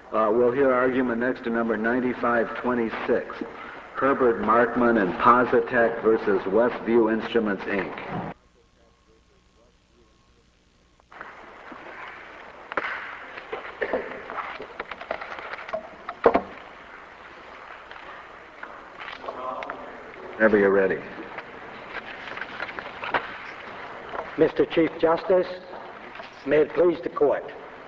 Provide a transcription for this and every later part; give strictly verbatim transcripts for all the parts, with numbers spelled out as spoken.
Uh, we'll hear argument next to number ninety-five twenty-six, Herbert Markman and Positech versus Westview Instruments, Incorporated. Whenever you're ready. Mister Chief Justice, may it please the court.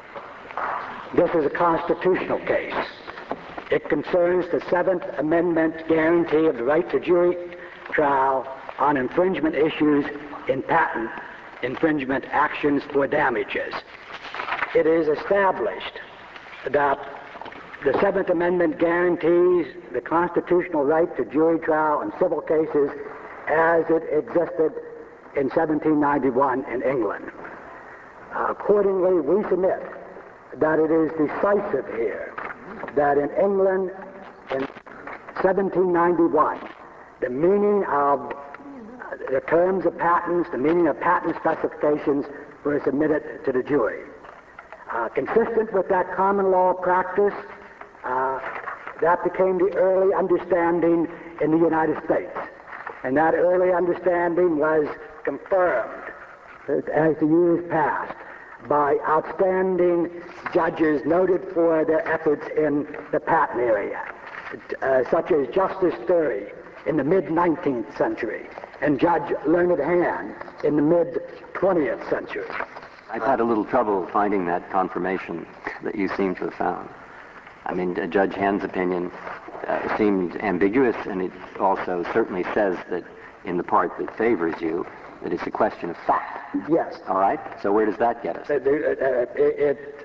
This is a constitutional case. It concerns the Seventh Amendment guarantee of the right to jury trial on infringement issues in patent infringement actions for damages. It is established that the Seventh Amendment guarantees the constitutional right to jury trial in civil cases as it existed in seventeen ninety-one in England. Uh, accordingly, we submit that it is decisive here that in England in seventeen ninety-one, the meaning of the terms of patents, the meaning of patent specifications were submitted to the jury. Uh, consistent with that common law practice, uh, that became the early understanding in the United States. And that early understanding was confirmed as the years passed by outstanding judges noted for their efforts in the patent area, uh, such as Justice Story in the mid-nineteenth century and Judge Learned Hand in the mid-twentieth century. I've had a little trouble finding that confirmation that you seem to have found. I mean, uh, Judge Hand's opinion uh, seemed ambiguous, and it also certainly says that in the part that favors you, that it's a question of fact. Yes. All right? So where does that get us? Uh, uh, it, it,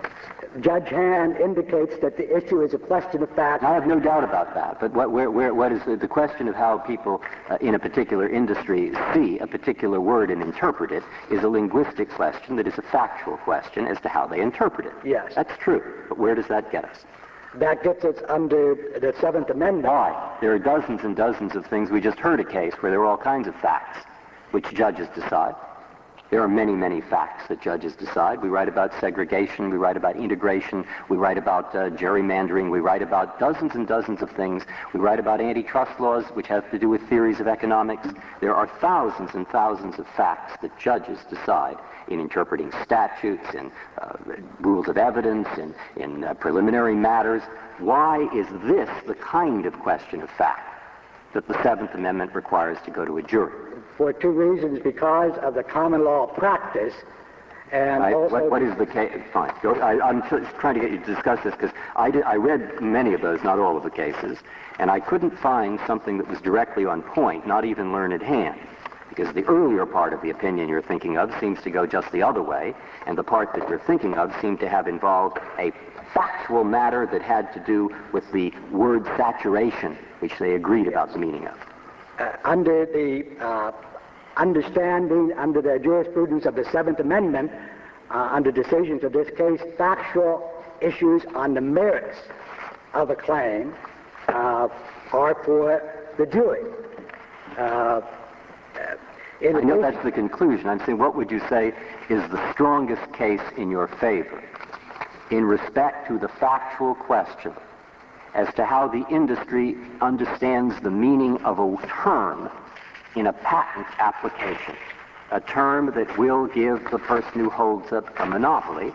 Judge Hand indicates that the issue is a question of fact. I have no doubt about that, but what, where, where, what is the, the question of how people uh, in a particular industry see a particular word and interpret it is a linguistic question that is a factual question as to how they interpret it. Yes. That's true, but where does that get us? That gets us under the Seventh Amendment. Why? There are dozens and dozens of things. We just heard a case where there were all kinds of facts which judges decide. There are many, many facts that judges decide. We write about segregation, we write about integration, we write about uh, gerrymandering, we write about dozens and dozens of things. We write about antitrust laws, which have to do with theories of economics. There are thousands and thousands of facts that judges decide in interpreting statutes, in uh, rules of evidence, in, in uh, preliminary matters. Why is this the kind of question of fact that the Seventh Amendment requires to go to a jury? For two reasons: because of the common law practice, and I, also... What, what is the case? Fine. I, I'm t- trying to get you to discuss this because I, did, I read many of those, not all of the cases, and I couldn't find something that was directly on point, not even Learned Hand, because the earlier part of the opinion you're thinking of seems to go just the other way, and the part that you're thinking of seemed to have involved a factual matter that had to do with the word saturation, which they agreed about the meaning of. Uh, under the uh, understanding, under the jurisprudence of the Seventh Amendment, uh, under decisions of this case, factual issues on the merits of a claim uh, are for the jury. Uh, I know that's the conclusion. I'm saying, what would you say is the strongest case in your favor in respect to the factual question as to how the industry understands the meaning of a term in a patent application, a term that will give the person who holds up a monopoly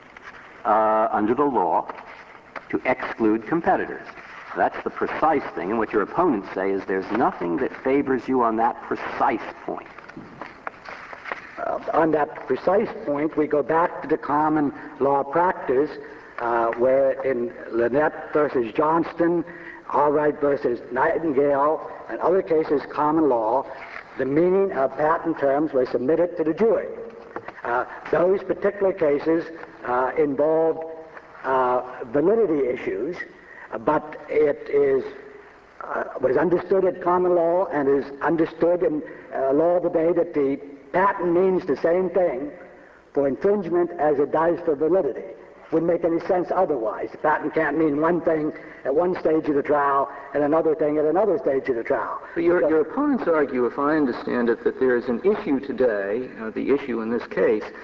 uh, under the law to exclude competitors? That's the precise thing, and what your opponents say is there's nothing that favors you on that precise point. Uh, on that precise point, we go back to the common law practice uh, where in Lynette versus Johnston, Allwright versus Nightingale, and other cases, common law, the meaning of patent terms was submitted to the jury. Uh, those particular cases uh, involved uh, validity issues, uh, but it is uh, was understood in common law and is understood in uh, law today that the patent means the same thing for infringement as it does for validity. Wouldn't make any sense otherwise. The patent can't mean one thing at one stage of the trial and another thing at another stage of the trial. But your, so, your opponents argue, if I understand it, that there is an issue today, uh, the issue in this case,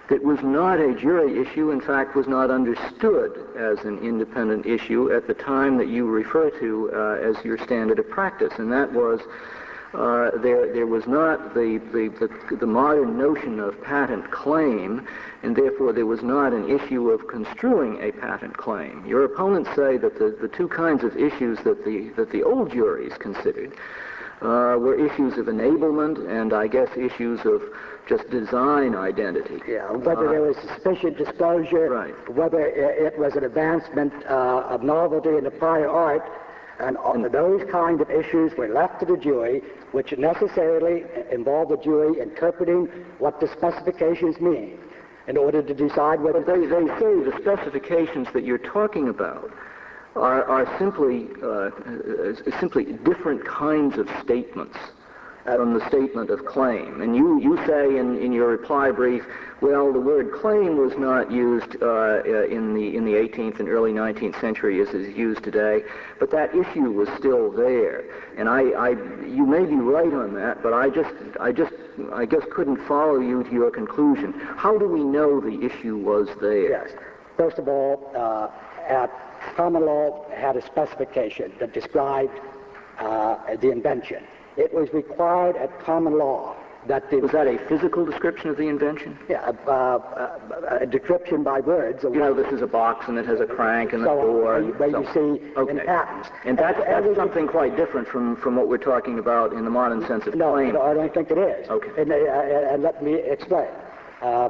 that was not a jury issue, in fact was not understood as an independent issue at the time that you refer to uh, as your standard of practice, and that was uh, there, there was not the, the, the, the modern notion of patent claim, and therefore there was not an issue of construing a patent claim. Your opponents say that the, the two kinds of issues that the, that the old juries considered uh, were issues of enablement and, I guess, issues of just design identity. Yeah, whether uh, there was sufficient disclosure, right. whether it was an advancement uh, of novelty in the prior art, and, and those kind of issues were left to the jury, which necessarily involved the jury interpreting what the specifications mean in order to decide whether... But they, they say the specifications that you're talking about are, are simply, uh, simply different kinds of statements from the statement of claim. And you, you say in, in your reply brief, well, the word claim was not used uh, in the in the eighteenth and early nineteenth century as is used today, but that issue was still there. And I, I you may be right on that, but I just I just I guess couldn't follow you to your conclusion. How do we know the issue was there? Yes. First of all, uh, at common law had a specification that described uh, the invention. It was required at common law that the... Was that a physical description of the invention? Yeah, uh, uh, a description by words. You know, this is a box and it has a crank and a so door. on, where you so see okay. in patents. And that's, that's something quite different from, from what we're talking about in the modern sense of no, claim. No, I don't think it is. Okay. And, uh, and let me explain. Uh,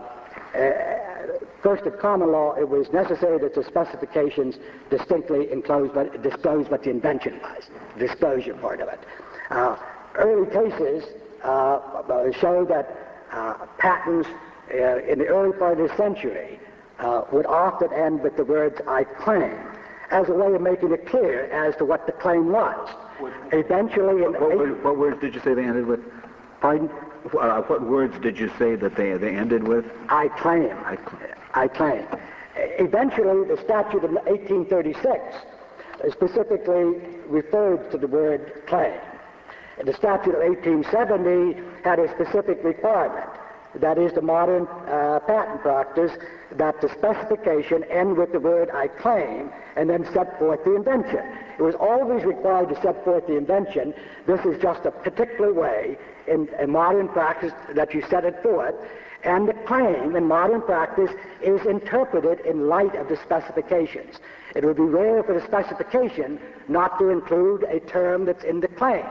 Uh, first, at common law, it was necessary that the specifications distinctly enclose what, disclose what the invention was, the disclosure part of it. Uh, early cases uh, show that uh, patents uh, in the early part of the century uh, would often end with the words, I claim, as a way of making it clear as to what the claim was. What, Eventually... In what, what, what words did you say they ended with? Pardon? Uh, what words did you say that they, they ended with? I claim. I claim. I claim. Eventually, the statute of eighteen thirty-six specifically referred to the word claim. The statute of eighteen seventy had a specific requirement. That is the modern uh, patent practice that the specification end with the word I claim and then set forth the invention. It was always required to set forth the invention. This is just a particular way in, in modern practice that you set it forth. And the claim in modern practice is interpreted in light of the specifications. It would be rare for the specification not to include a term that's in the claim.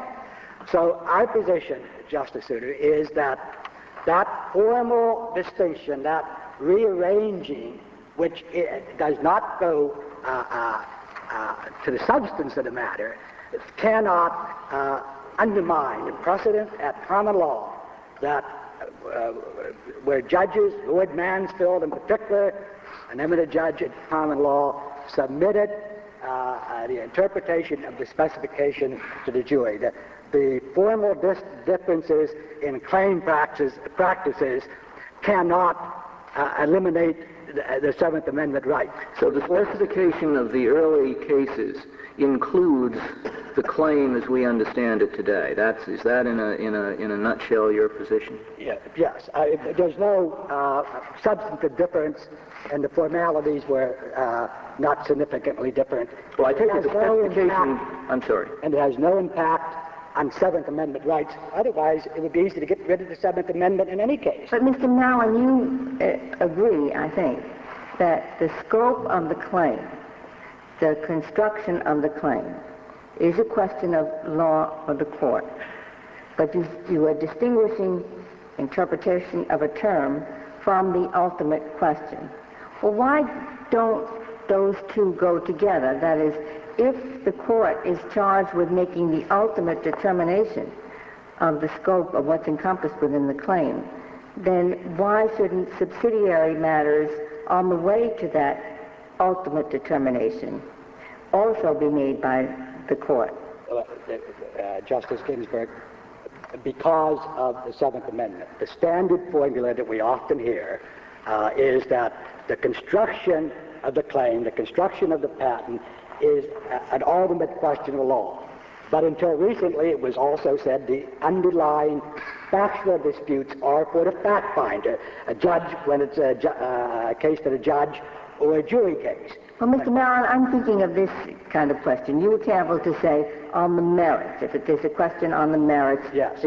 So our position, Justice Souter, is that that formal distinction, that rearranging, which it does not go uh, uh, uh, to the substance of the matter, cannot uh, undermine the precedent at common law that uh, where judges, Lord Mansfield in particular, an eminent judge at common law, submitted uh, uh, the interpretation of the specification to the jury. The, the formal dis- differences in claim practice, practices cannot uh, eliminate the, the Seventh Amendment right. So the specification of the early cases includes the claim as we understand it today. That's, is that in a, in a, in a nutshell your position? Yeah, yes. I, there's no uh, substantive difference, and the formalities were uh, not significantly different. Well, I take it the specification... No impact, I'm sorry. And it has no impact on Seventh Amendment rights. Otherwise, it would be easy to get rid of the Seventh Amendment in any case. But, Mister Mallon, you uh, agree, I think, that the scope of the claim, the construction of the claim, is a question of law of the court. But you, you are distinguishing interpretation of a term from the ultimate question. Well, why don't those two go together? That is, if the court is charged with making the ultimate determination of the scope of what's encompassed within the claim, then why shouldn't subsidiary matters on the way to that ultimate determination also be made by the court? Uh, uh, Justice Ginsburg, because of the Seventh Amendment, the standard formula that we often hear uh, is that the construction of the claim, the construction of the patent, is an ultimate question of law. But until recently, it was also said the underlying Factual disputes are for the fact finder, a judge when it's a, ju- uh, a case to the judge or a jury case. Well, Mister Maryland, I'm thinking of this kind of question. You were careful to say on the merits, if it is a question on the merits. Yes.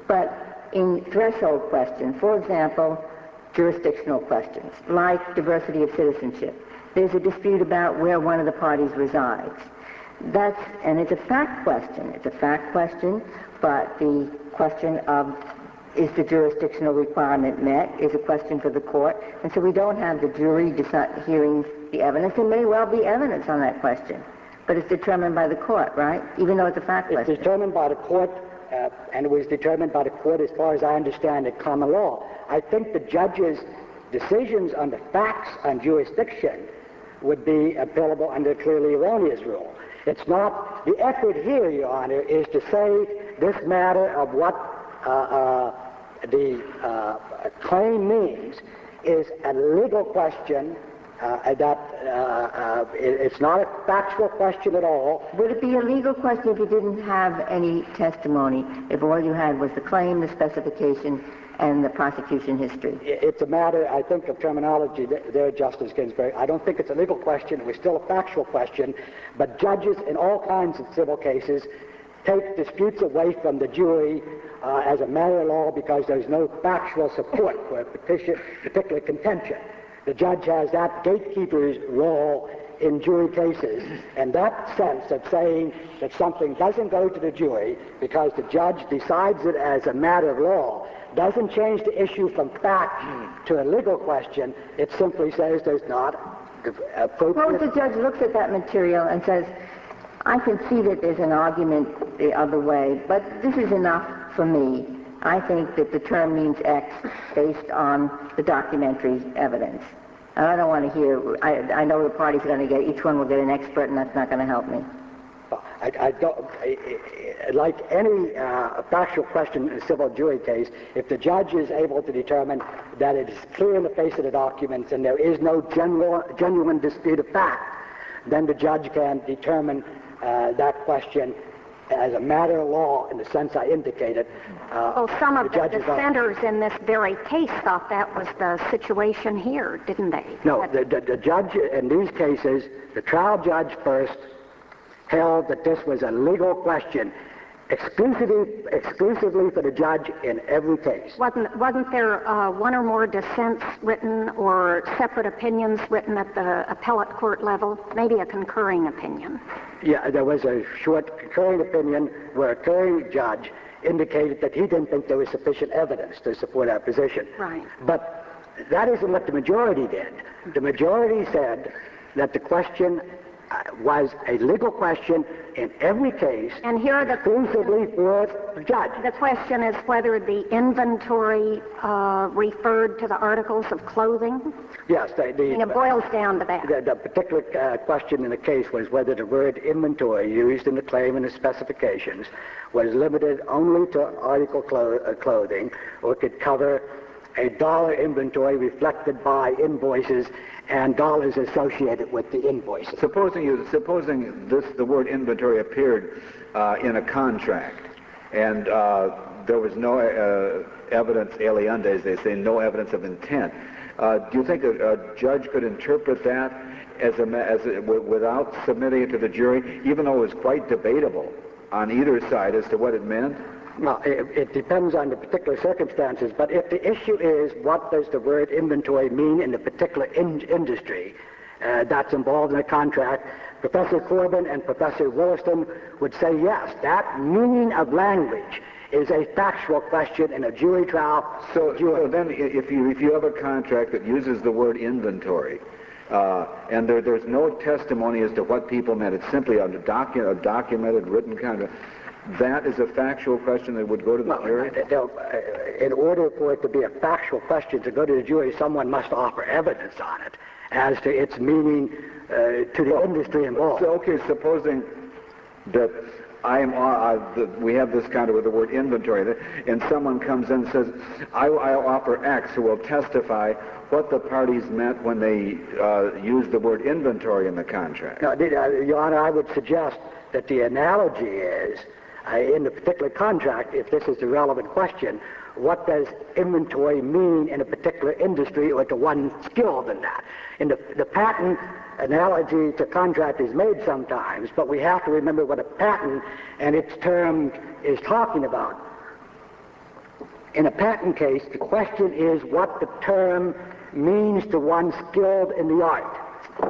But in threshold questions, for example, jurisdictional questions, like diversity of citizenship, there's a dispute about where one of the parties resides. That's, and it's a fact question. It's a fact question, but the question of is the jurisdictional requirement met is a question for the court. And so we don't have the jury decide, hearing the evidence. There may well be evidence on that question, but it's determined by the court, right? Even though it's a fact question. It's determined by the court, uh, and it was determined by the court as far as I understand it, common law. I think the judge's decisions on the facts on jurisdiction would be appealable under the clearly erroneous rule. It's not, the effort here, Your Honor, is to say this matter of what uh, uh, the uh, claim means is a legal question uh, that uh, uh, it, it's not a factual question at all. Would it be a legal question if you didn't have any testimony, if all you had was the claim, the specification, and the prosecution history? It's a matter, I think, of terminology there, Justice Ginsburg. I don't think it's a legal question. It was still a factual question. But judges in all kinds of civil cases take disputes away from the jury uh, as a matter of law because there's no factual support for a petition, particular contention. The judge has that gatekeeper's role in jury cases, and that sense of saying that something doesn't go to the jury because the judge decides it as a matter of law doesn't change the issue from fact to a legal question. It simply says there's not appropriate... Suppose the judge looks at that material and says, I can see that there's an argument the other way, but this is enough for me. I think that the term means X based on the documentary evidence. And I don't want to hear, I, I know the parties are going to get, each one will get an expert, and that's not going to help me. I, I don't, I, I, like any uh, factual question in a civil jury case, if the judge is able to determine that it is clear in the face of the documents and there is no general, genuine dispute of fact, then the judge can determine uh, that question as a matter of law in the sense I indicated. Uh, well, some of the, the dissenters in this very case thought that was the situation here, didn't they? No, that... the, the, the judge in these cases, the trial judge first, held that this was a legal question exclusively exclusively for the judge in every case. Wasn't, wasn't there uh, one or more dissents written or separate opinions written at the appellate court level? Maybe a concurring opinion. Yeah, there was a short concurring opinion where a concurring judge indicated that he didn't think there was sufficient evidence to support our position. Right. But that isn't what the majority did. The majority said that the question was a legal question in every case, and here the exclusively for the judge. The question is whether the inventory uh, referred to the articles of clothing. Yes, the, the, and it boils down to that. The, the particular uh, question in the case was whether the word inventory used in the claim and the specifications was limited only to article clo- uh, clothing or could cover a dollar inventory reflected by invoices and dollars associated with the invoices. Supposing you, supposing this, the word inventory appeared uh, in a contract, and uh, there was no uh, evidence, aliende, as they say, no evidence of intent. Uh, do you think a, a judge could interpret that as a, as a, w- without submitting it to the jury, even though it was quite debatable on either side as to what it meant? Well, it, it depends on the particular circumstances, but if the issue is what does the word inventory mean in the particular in- industry uh, that's involved in a contract, Professor Corbin and Professor Williston would say yes, that meaning of language is a factual question in a jury trial. So, so then if you, if you have a contract that uses the word inventory, uh, and there, there's no testimony as to what people meant, it's simply a, docu- a documented written contract, that is a factual question that would go to the well, jury? Uh, in order for it to be a factual question to go to the jury, someone must offer evidence on it as to its meaning uh, to the well, industry involved. So, okay, supposing that I am, uh, the, we have this kind of with the word inventory, and someone comes in and says, I, I'll offer X who will testify what the parties meant when they uh, used the word inventory in the contract. No, Your Honor, I would suggest that the analogy is, Uh, in the particular contract, if this is the relevant question, what does inventory mean in a particular industry or to one skilled in that. And the, the patent analogy to contract is made sometimes, but we have to remember what a patent and its term is talking about. In a patent case, the question is what the term means to one skilled in the art.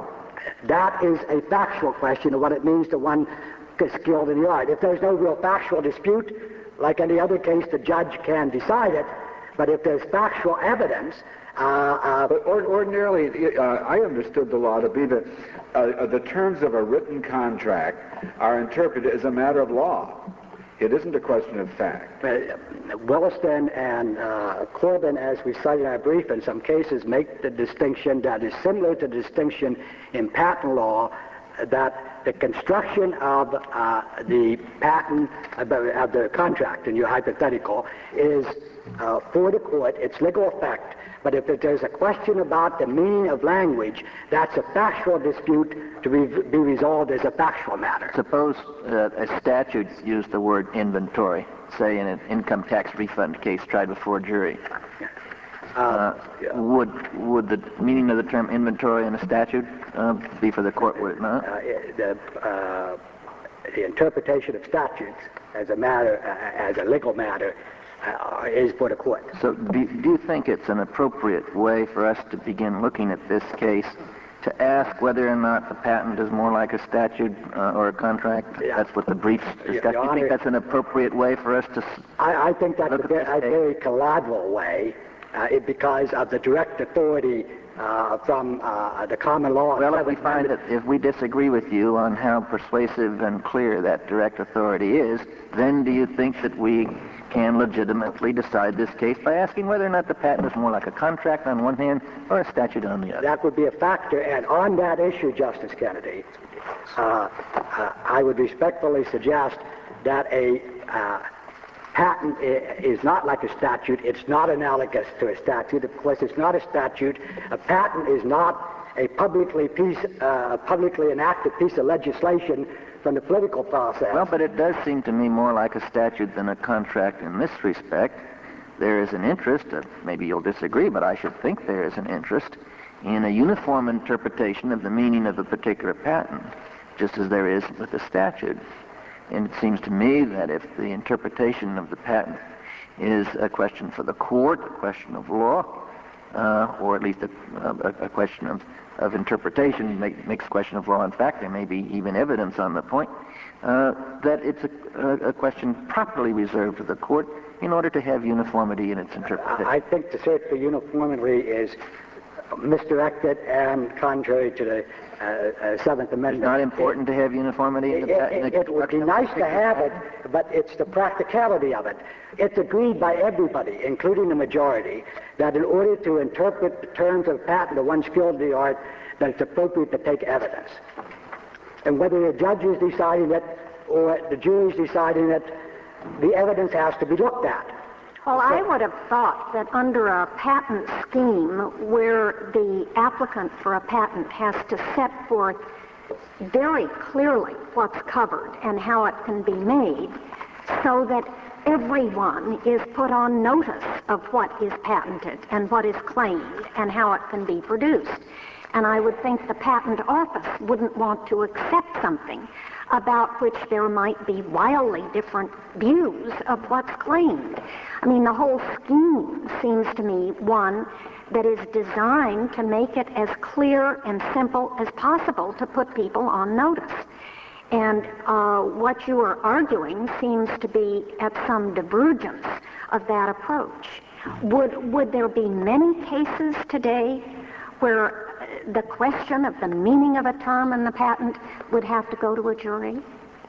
That is a factual question of what it means to one skilled in the art. If there's no real factual dispute, like any other case, the judge can decide it. But if there's factual evidence, uh, uh, but or, ordinarily, uh, I understood the law to be that uh, the terms of a written contract are interpreted as a matter of law. It isn't a question of fact. Uh, Williston and uh, Corbin, as we cited in our brief, in some cases make the distinction that is similar to the distinction in patent law, uh, that the construction of uh, the patent, uh, of the contract, in your hypothetical, is uh, for the court, its legal effect. But if there's a question about the meaning of language, that's a factual dispute to be, be resolved as a factual matter. Suppose uh, a statute used the word inventory, say in an income tax refund case tried before a jury. Uh, would would the meaning of the term inventory in a statute uh, be for the court, would it not? Uh, the, uh, the interpretation of statutes as a matter, uh, as a legal matter, uh, is for the court. So do, do you think it's an appropriate way for us to begin looking at this case to ask whether or not the patent is more like a statute uh, or a contract? Yeah. That's what the briefs discuss. Do you think that's an appropriate way for us to s- I, I think that's look a, at ve- this a very collateral way, uh, it, because of the direct authority uh, from uh, the common law. Well, if we find that if we disagree with you on how persuasive and clear that direct authority is, then do you think that we can legitimately decide this case by asking whether or not the patent is more like a contract on one hand or a statute on the other? That would be a factor, and on that issue, Justice Kennedy, uh, uh, I would respectfully suggest that a uh, patent is not like a statute. It's not analogous to a statute. Of course, it's not a statute. A patent is not a publicly piece, uh, a publicly enacted piece of legislation from the political process. Well, but it does seem to me more like a statute than a contract in this respect. There is an interest, uh, maybe you'll disagree, but I should think there is an interest in a uniform interpretation of the meaning of a particular patent, just as there is with a statute. And it seems to me that if the interpretation of the patent is a question for the court, a question of law, uh, or at least a, a, a question of, of interpretation, make, makes a question of law. In fact, there may be even evidence on the point, uh, that it's a, a, a question properly reserved to the court in order to have uniformity in its interpretation. I think to search for uniformity is misdirected and contrary to the uh, uh, Seventh Amendment. It's not important to have uniformity in the It, patent. it, it would be nice to have it, but it's the practicality of it. It's agreed by everybody, including the majority, that in order to interpret the terms of patent of one skilled in the art, that it's appropriate to take evidence. And whether the judge is deciding it or the jury is deciding it, the evidence has to be looked at. Well, I would have thought that under a patent scheme where the applicant for a patent has to set forth very clearly what's covered and how it can be made so that everyone is put on notice of what is patented and what is claimed and how it can be produced. And I would think the patent office wouldn't want to accept something about which there might be wildly different views of what's claimed. I mean, the whole scheme seems to me one that is designed to make it as clear and simple as possible to put people on notice. And uh, what you are arguing seems to be at some divergence of that approach. Would, would there be many cases today where the question of the meaning of a term in the patent would have to go to a jury?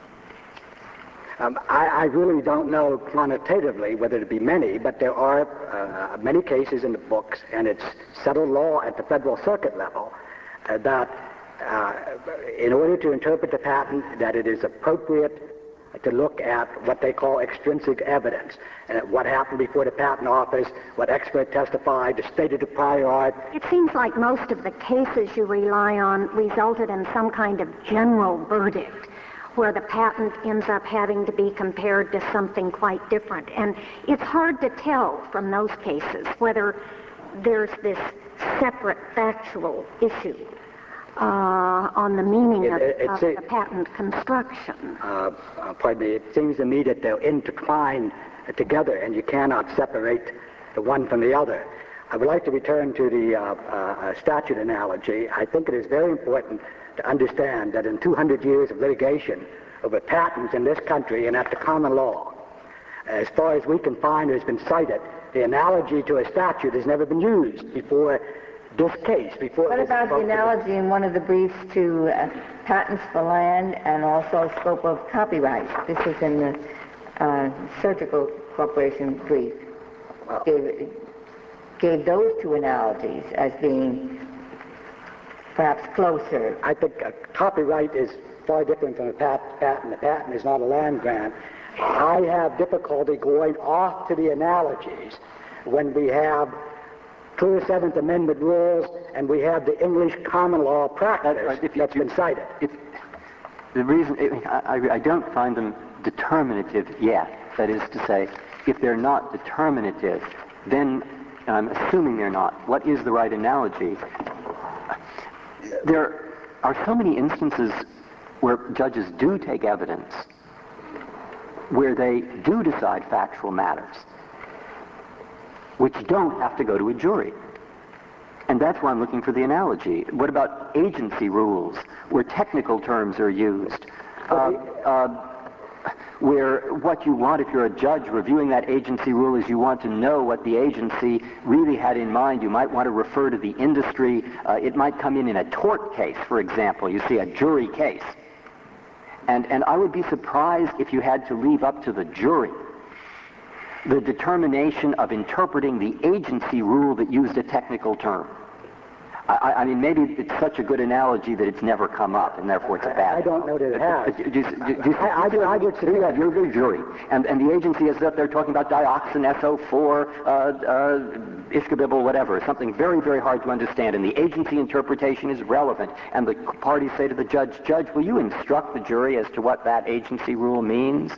Um, I, I really don't know quantitatively whether it be many, but there are uh, many cases in the books, and it's settled law at the Federal Circuit level, uh, that uh, in order to interpret the patent, that it is appropriate to look at what they call extrinsic evidence, and what happened before the patent office, what expert testified, the state of the prior art. It seems like most of the cases you rely on resulted in some kind of general verdict, where the patent ends up having to be compared to something quite different. And it's hard to tell from those cases whether there's this separate factual issue uh, on the meaning It- of, it- of it's a- the patent construction. Uh, uh, pardon me, it seems to me that they're intertwined together and you cannot separate the one from the other. I would like to return to the uh, uh, statute analogy. I think it is very important to understand that in two hundred years of litigation over patents in this country and at the common law, as far as we can find has been cited, the analogy to a statute has never been used before this case. Before What this about the vote- analogy in one of the briefs to uh, patents for land and also scope of copyright? This is in the uh, Surgical Corporation brief. Well, Gave, gave those two analogies as being perhaps closer. I think a copyright is far different from a pat- patent. A patent is not a land grant. I have difficulty going off to the analogies when we have clear Seventh Amendment rules and we have the English common law practice Right, if you- that's been cited. If, the reason I, I, I don't find them determinative yet. That is to say, if they're not determinative, then, and I'm assuming they're not, what is the right analogy? There are so many instances where judges do take evidence, where they do decide factual matters, which don't have to go to a jury. And that's why I'm looking for the analogy. What about agency rules, where technical terms are used? Uh, uh, where what you want, if you're a judge reviewing that agency rule, is you want to know what the agency really had in mind. You might want to refer to the industry. Uh, it might come in in a tort case, for example. You see a jury case. And, and I would be surprised if you had to leave up to the jury the determination of interpreting the agency rule that used a technical term. I, I mean, maybe it's such a good analogy that it's never come up, and therefore it's a bad. I don't know that it has. Do you- do you- I- I would- I would do you have your your jury, and, and the agency is up there talking about dioxin, S O four, uh, uh, ischabibble, whatever, something very, very hard to understand, and the agency interpretation is relevant, and the parties say to the judge, Judge, will you instruct the jury as to what that agency rule means?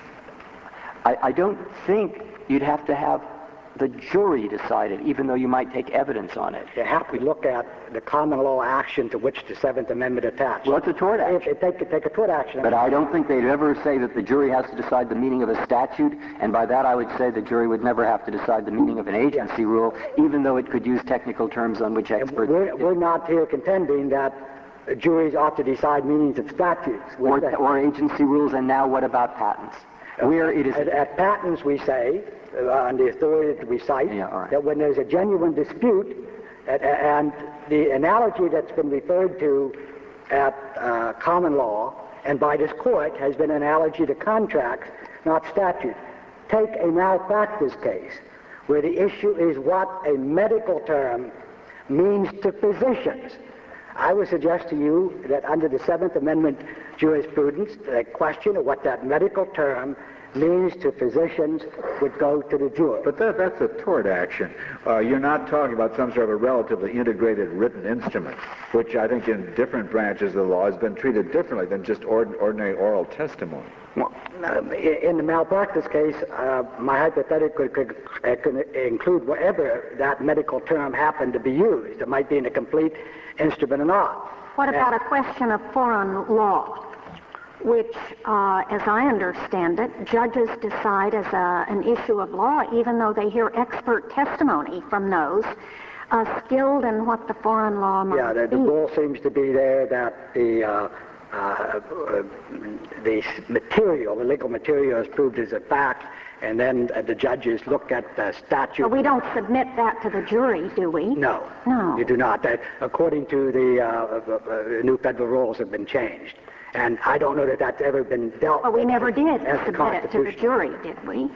I, I don't think you'd have to have the jury decide it, even though you might take evidence on it. You have to look at the common law action to which the Seventh Amendment attached. Well, it's a tort action. If they take, take a tort action. But I don't think they'd ever say that the jury has to decide the meaning of a statute, and by that I would say the jury would never have to decide the meaning of an agency rule, even though it could use technical terms on which experts... We're, we're not here contending that juries ought to decide meanings of statutes. We're or, saying- or agency rules, and now what about patents? Where it is... At, at patents, we say, uh, on the authority that we cite, Yeah, all right. that when there's a genuine dispute, and, and the analogy that's been referred to at uh, common law and by this court has been an analogy to contracts, not statute. Take a malpractice case where the issue is what a medical term means to physicians. I would suggest to you that under the Seventh Amendment jurisprudence, the question of what that medical term means to physicians would go to the jury. But that, that's a tort action. Uh, you're not talking about some sort of a relatively integrated written instrument, which I think in different branches of the law has been treated differently than just ord- ordinary oral testimony. Well, um, i- in the malpractice case, uh, my hypothetical could, could, uh, could include whatever that medical term happened to be used. It might be in a complete instrument or not. What about a question of foreign law, which, uh, as I understand it, judges decide as a, an issue of law, even though they hear expert testimony from those uh, skilled in what the foreign law might Yeah, the, the be. rule seems to be there that the uh, uh, uh, the material, the legal material, is proved as a fact, and then uh, the judges look at the statute. But we don't submit that to the jury, do we? No, No. you do not. That, according to the uh, uh, uh, new federal rules, have been changed, and I don't know that that's ever been dealt. But we with never did as a submit it to the constitutional- jury, did we?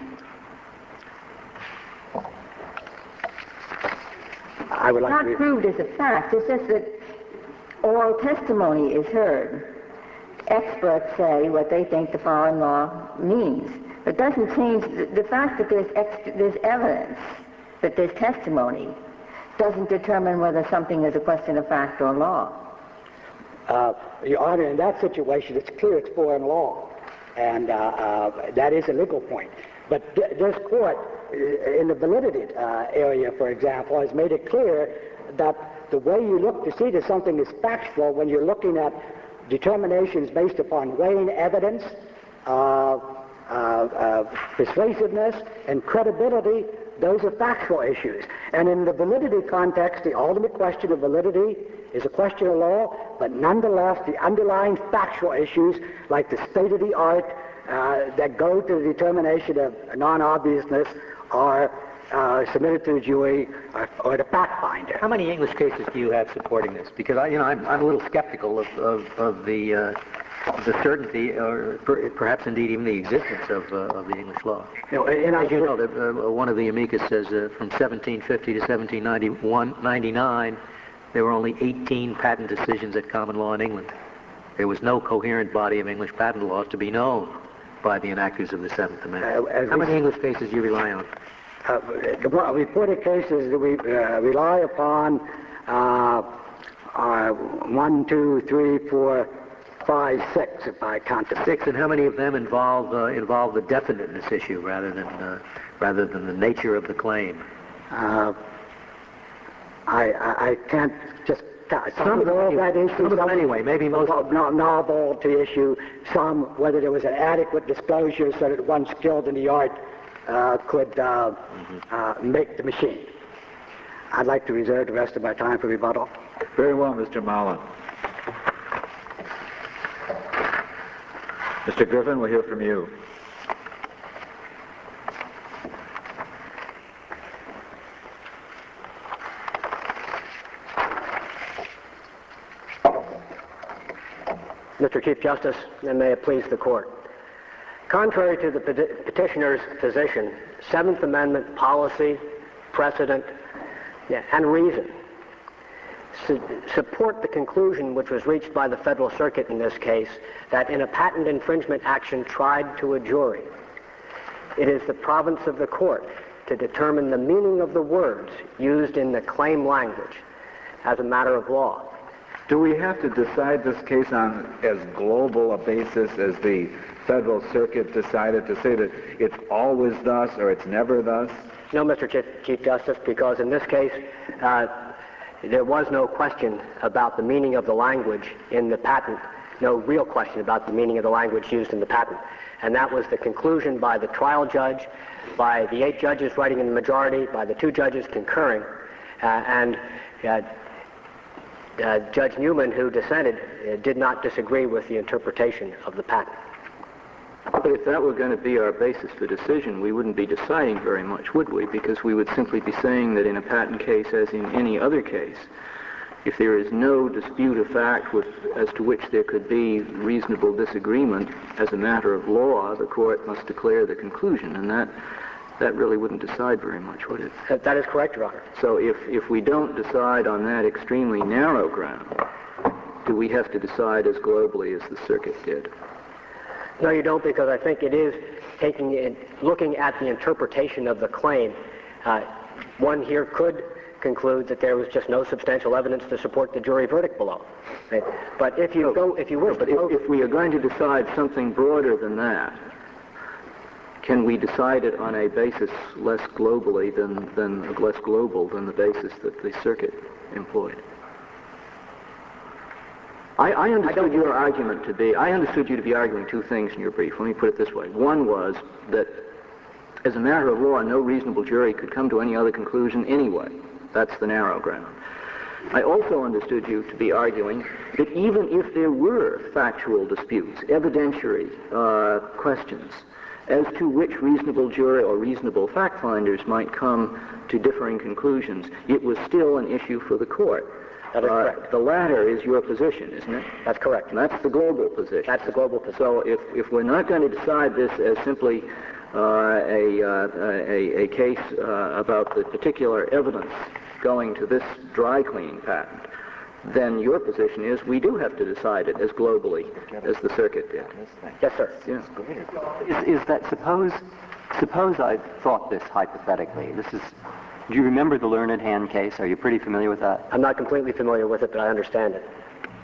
I would like Not to. Re- proved as a fact. It's just that oral testimony is heard. Experts say what they think the foreign law means. It doesn't change the, the fact that there's, ex- there's evidence, that there's testimony, doesn't determine whether something is a question of fact or law. Uh, Your Honor, in that situation, it's clear it's foreign law, and uh, uh, that is a legal point. But th- this court, uh, in the validity uh, area, for example, has made it clear that the way you look to see that something is factual when you're looking at determinations based upon weighing evidence, uh, uh, uh, persuasiveness, and credibility, those are factual issues. And in the validity context, the ultimate question of validity is a question of law, but nonetheless, the underlying factual issues, like the state of the art, uh, that go to the determination of non-obviousness, are uh, submitted to the jury or, or the fact finder. How many English cases do you have supporting this? Because I, you know, I'm, I'm a little skeptical of, of, of the uh, the certainty, or per, perhaps indeed even the existence of, uh, of the English law. You know, and I, As you know, that, uh, one of the amicus says uh, from seventeen fifty to seventeen ninety-nine, there were only eighteen patent decisions at common law in England. There was no coherent body of English patent laws to be known by the enactors of the Seventh Amendment. Uh, How many English cases do you rely on? Uh, the one- reported cases that we uh, rely upon uh, are one, two, three, four, five, six, if I count them. Six, and how many of them involve uh, involve the definiteness issue rather than uh, rather than the nature of the claim? Uh, I, I, I can't just count. Some Some of them of you- that issue. some of them anyway, maybe most of them. No, novel to issue. Some, whether there was an adequate disclosure so that one skilled in the art uh, could uh, uh, make the machine. I'd like to reserve the rest of my time for rebuttal. Very well, Mister Mullen. Mister Griffin, we'll hear from you. Mister Chief Justice, and may it please the Court. Contrary to the peti- petitioner's position, Seventh Amendment policy, precedent, yeah, and reason su- support the conclusion which was reached by the Federal Circuit in this case, that in a patent infringement action tried to a jury, it is the province of the court to determine the meaning of the words used in the claim language as a matter of law. Do we have to decide this case on as global a basis as the Federal Circuit decided, to say that it's always thus or it's never thus? No, Mister Chief, Chief Justice, because in this case, uh, there was no question about the meaning of the language in the patent, no real question about the meaning of the language used in the patent. And that was the conclusion by the trial judge, by the eight judges writing in the majority, by the two judges concurring, uh, and uh, uh, Judge Newman, who dissented, uh, did not disagree with the interpretation of the patent. But if that were going to be our basis for decision, we wouldn't be deciding very much, would we? Because we would simply be saying that in a patent case, as in any other case, if there is no dispute of fact with, as to which there could be reasonable disagreement as a matter of law, the court must declare the conclusion, and that that really wouldn't decide very much, would it? That, that is correct, Your Honor. So if, if we don't decide on that extremely narrow ground, do we have to decide as globally as the circuit did? No, you don't, because I think it is taking in, looking at the interpretation of the claim. Uh, one here could conclude that there was just no substantial evidence to support the jury verdict below. Right? But if you No, go, if you wish, but to go, if, if we are going to decide something broader than that, can we decide it on a basis less globally than, than less global than the basis that the circuit employed? I, I understood your argument to be, I understood you to be arguing two things in your brief. Let me put it this way. One was that as a matter of law, no reasonable jury could come to any other conclusion anyway. That's the narrow ground. I also understood you to be arguing that even if there were factual disputes, evidentiary uh, questions, as to which reasonable jury or reasonable fact finders might come to differing conclusions, it was still an issue for the court. That is Uh, correct. the latter is your position, isn't it? That's correct. And that's the global position. That's the global position. So if, if we're not going to decide this as simply uh, a, uh, a, a case uh, about the particular evidence going to this dry cleaning patent, then your position is we do have to decide it as globally as the circuit did. Yes, sir. Yeah. Is, is that, suppose, suppose I thought this hypothetically. This is, do you remember the Learned Hand case? Are you pretty familiar with that? I'm not completely familiar with it, but I understand it.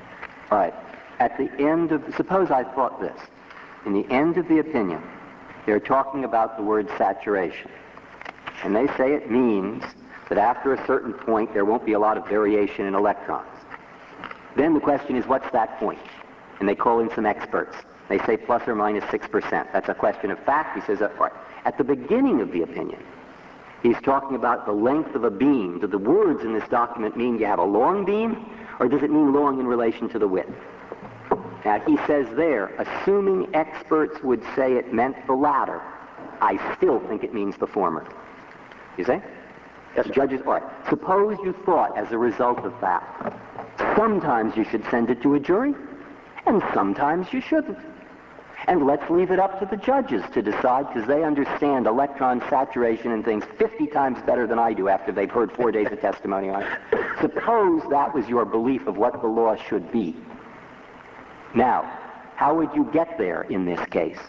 All right. At the end of, suppose I thought this. In the end of the opinion, they're talking about the word saturation. And they say it means that after a certain point, there won't be a lot of variation in electrons. Then the question is, what's that point? And they call in some experts. They say plus or minus six percent. That's a question of fact. He says, uh, at the beginning of the opinion, he's talking about the length of a beam. Do the words in this document mean you have a long beam, or does it mean long in relation to the width? Now, he says there, assuming experts would say it meant the latter, I still think it means the former. You say? Yes, sir. Judges, all right. Suppose you thought, as a result of that, sometimes you should send it to a jury, and sometimes you shouldn't. And let's leave it up to the judges to decide, because they understand electron saturation and things fifty times better than I do after they've heard four days of testimony on it. Suppose that was your belief of what the law should be. Now, how would you get there in this case?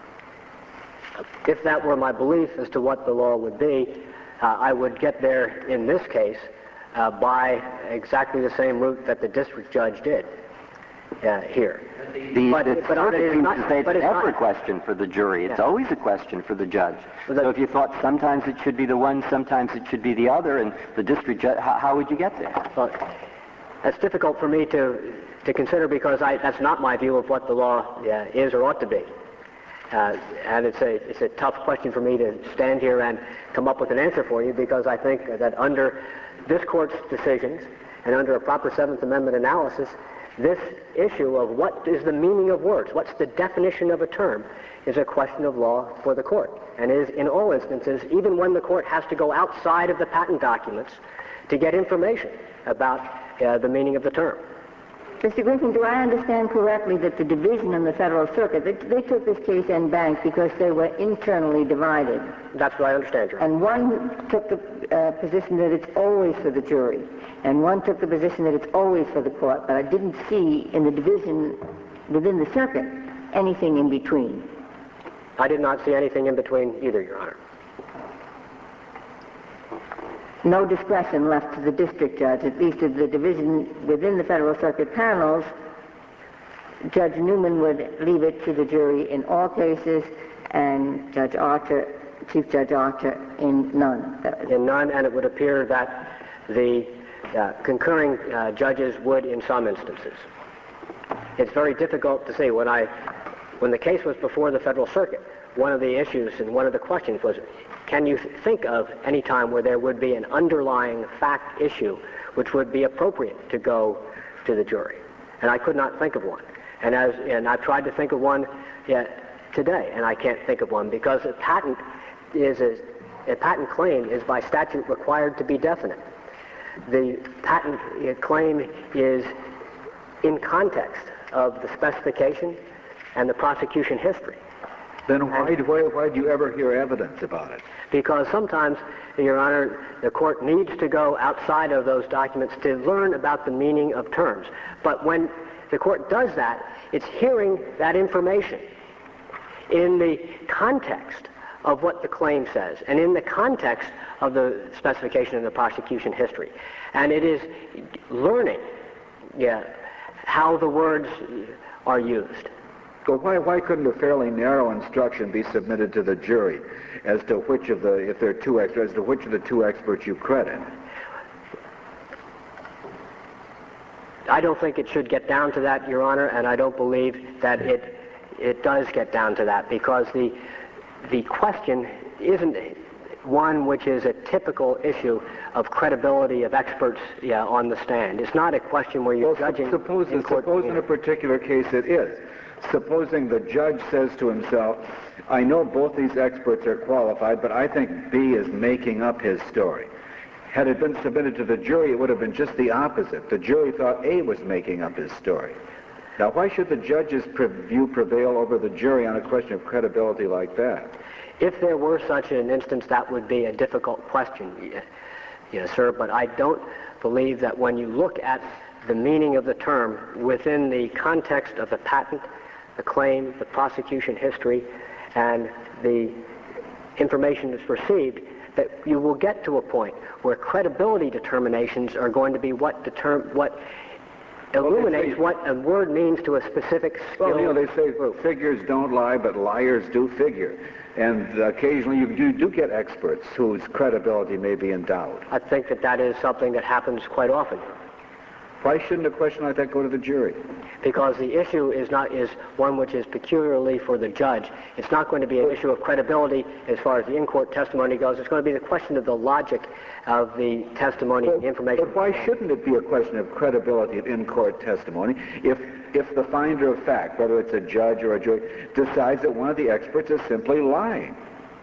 If that were my belief as to what the law would be, uh, I would get there in this case uh, by exactly the same route that the district judge did uh, here. The, but, the but circuit it is seems not, to say it's but it's never not, a question for the jury. It's yeah. always a question for the judge. Well, that, so if you thought sometimes it should be the one, sometimes it should be the other, and the district judge, how, how would you get there? Well, that's difficult for me to to consider because I, that's not my view of what the law uh, is or ought to be. Uh, and it's a it's a tough question for me to stand here and come up with an answer for you because I think that under this court's decisions and under a proper Seventh Amendment analysis, this issue of what is the meaning of words, what's the definition of a term, is a question of law for the court. And is in all instances, even when the court has to go outside of the patent documents to get information about uh, the meaning of the term. Mister Griffin, do I understand correctly that the division in the Federal Circuit, they, they took this case en banc because they were internally divided? That's what I understand, Your Honor. And one took the uh, position that it's always for the jury, and one took the position that it's always for the court, but I didn't see in the division within the circuit anything in between. I did not see anything in between either, Your Honor. No discretion left to the district judge, at least of the division within the Federal Circuit panels. Judge Newman would leave it to the jury in all cases, and Judge Archer, Chief Judge Archer, in none. In none, and it would appear that the uh, concurring uh, judges would in some instances. It's very difficult to see. When I, when the case was before the Federal Circuit, one of the issues and one of the questions was, can you think of any time where there would be an underlying fact issue which would be appropriate to go to the jury? And I could not think of one. And as and I've tried to think of one yet today, and I can't think of one because a patent is a, a patent claim is by statute required to be definite. The patent claim is in context of the specification and the prosecution history. Then why, why, why do you ever hear evidence about it? Because sometimes, Your Honor, the court needs to go outside of those documents to learn about the meaning of terms. But when the court does that, it's hearing that information in the context of what the claim says and in the context of the specification and the prosecution history. And it is learning yeah, how the words are used. So why, why couldn't a fairly narrow instruction be submitted to the jury as to which of the, if there are two experts, as to which of the two experts you credit? I don't think it should get down to that, Your Honor, and I don't believe that it it does get down to that because the the question isn't one which is a typical issue of credibility of experts yeah, on the stand. It's not a question where you're well, judging suppose, in court. Suppose in a particular case it is. Supposing the judge says to himself, I know both these experts are qualified, but I think B is making up his story. Had it been submitted to the jury, it would have been just the opposite. The jury thought A was making up his story. Now, why should the judge's view prevail over the jury on a question of credibility like that? If there were such an instance, that would be a difficult question, yes, sir, but I don't believe that when you look at the meaning of the term within the context of the patent, the claim, the prosecution history, and the information that's received, that you will get to a point where credibility determinations are going to be what determ- what illuminates what a word means to a specific skill. Well, you know, they say figures don't lie, but liars do figure. And occasionally you do, do get experts whose credibility may be in doubt. I think that that is something that happens quite often. Why shouldn't a question like that go to the jury? Because the issue is not is one which is peculiarly for the judge. It's not going to be an issue of credibility as far as the in-court testimony goes. It's going to be the question of the logic of the testimony Well, and the information. But why shouldn't it be a question of credibility of in-court testimony if if the finder of fact, whether it's a judge or a jury, decides that one of the experts is simply lying?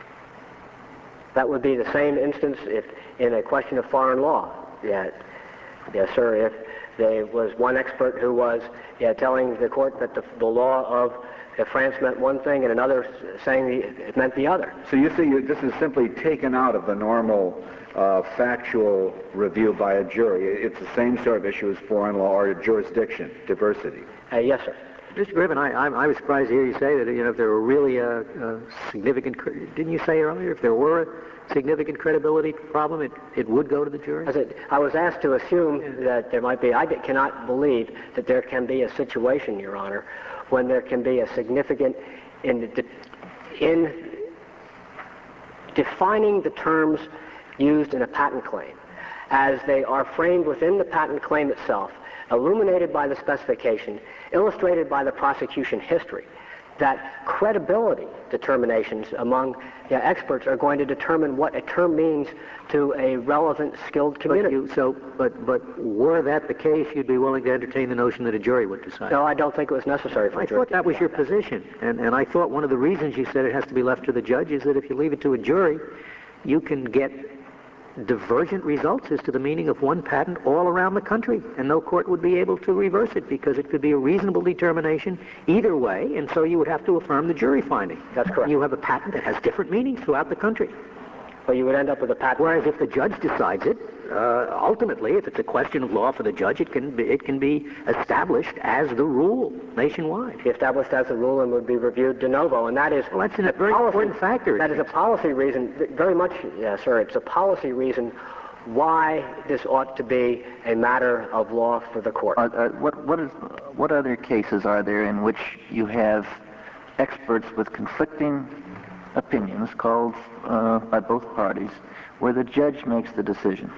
That would be the same instance if in a question of foreign law. Yeah, yes, sir. If there was one expert who was yeah, telling the court that the, the law of uh, France meant one thing and another saying the, it meant the other. So you see, you, this is simply taken out of the normal uh, factual review by a jury. It's the same sort of issue as foreign law or jurisdiction, diversity. Uh, yes, sir. Mister Griffin, I, I, I was surprised to hear you say that, you know, if there were really a, a significant, didn't you say earlier, if there were a significant credibility problem, it, it would go to the jury? I, said, I was asked to assume that there might be, I cannot believe that there can be a situation, Your Honor, when there can be a significant, in, in defining the terms used in a patent claim, as they are framed within the patent claim itself, illuminated by the specification, illustrated by the prosecution history, that credibility determinations among yeah, experts are going to determine what a term means to a relevant, skilled community. But you, so, but, but were that the case, you'd be willing to entertain the notion that a jury would decide? No, I don't think it was necessary for I a jury. thought that was your position, and, and I thought one of the reasons you said it has to be left to the judge is that if you leave it to a jury, you can get divergent results as to the meaning of one patent all around the country, and no court would be able to reverse it because it could be a reasonable determination either way, and so you would have to affirm the jury finding. That's correct. You have a patent that has different meanings throughout the country. Well, you would end up with a patent. Whereas if the judge decides it, uh, ultimately, if it's a question of law for the judge, it can be, it can be established as the rule nationwide. Be established as a rule and would be reviewed de novo, and that is well, that's a very policy, important factor. That is a policy reason, very much, yes, sir. It's a policy reason why this ought to be a matter of law for the court. Uh, uh, what what is what other cases are there in which you have experts with conflicting opinions called uh, by both parties, where the judge makes the decision?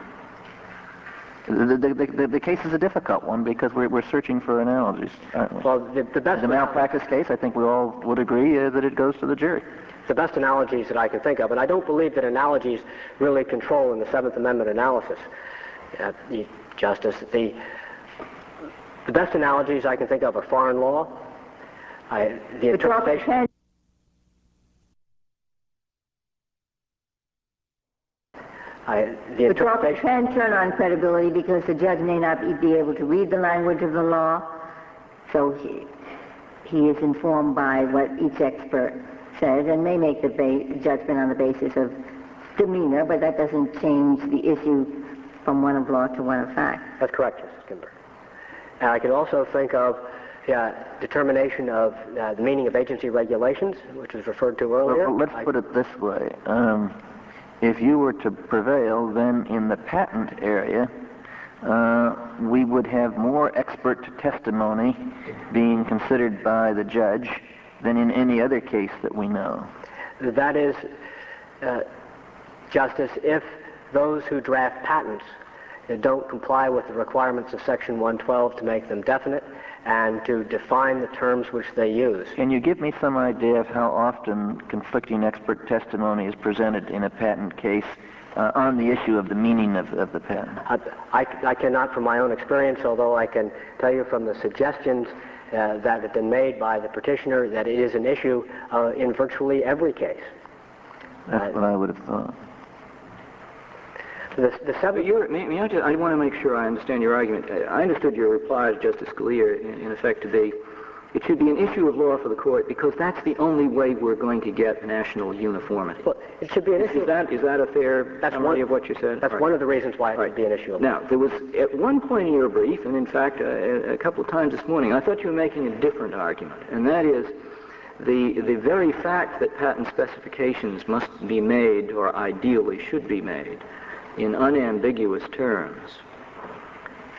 The, the, the, the, the case is a difficult one because we're, we're searching for analogies, aren't we? Well, the, the best the malpractice case, I think we all would agree uh, that it goes to the jury. The best analogies that I can think of, and I don't believe that analogies really control in the Seventh Amendment analysis, uh, Justice. The, the best analogies I can think of are foreign law, I, the interpretation... I, the The talk can turn on credibility because the judge may not be able to read the language of the law, so he, he is informed by what each expert says and may make the ba- judgment on the basis of demeanor, but that doesn't change the issue from one of law to one of fact. That's correct, Justice Ginsburg. And I can also think of uh, determination of uh, the meaning of agency regulations, which was referred to earlier. Well, let's I, put it this way. Um, if you were to prevail, then in the patent area, uh, we would have more expert testimony being considered by the judge than in any other case that we know. That is, uh, Justice, if those who draft patents uh, don't comply with the requirements of Section one twelve to make them definite and to define the terms which they use. Can you give me some idea of how often conflicting expert testimony is presented in a patent case uh, on the issue of the meaning of, of the patent? I, I, I cannot from my own experience, although I can tell you from the suggestions uh, that have been made by the petitioner that it is an issue uh, in virtually every case. That's uh, what I would have thought. The, the seven, You're, may, may I, just, I want to make sure I understand your argument. I understood your reply to Justice Scalia, in, in effect, to be it should be an issue of law for the court because that's the only way we're going to get national uniformity. Well, it should be an issue. Is that, is that a fair that's summary one, of what you said? That's right. one of the reasons why it right. should be an issue of law. Now, there was at one point in your brief, and in fact a, a couple of times this morning, I thought you were making a different argument, and that is the, the very fact that patent specifications must be made, or ideally should be made, in unambiguous terms,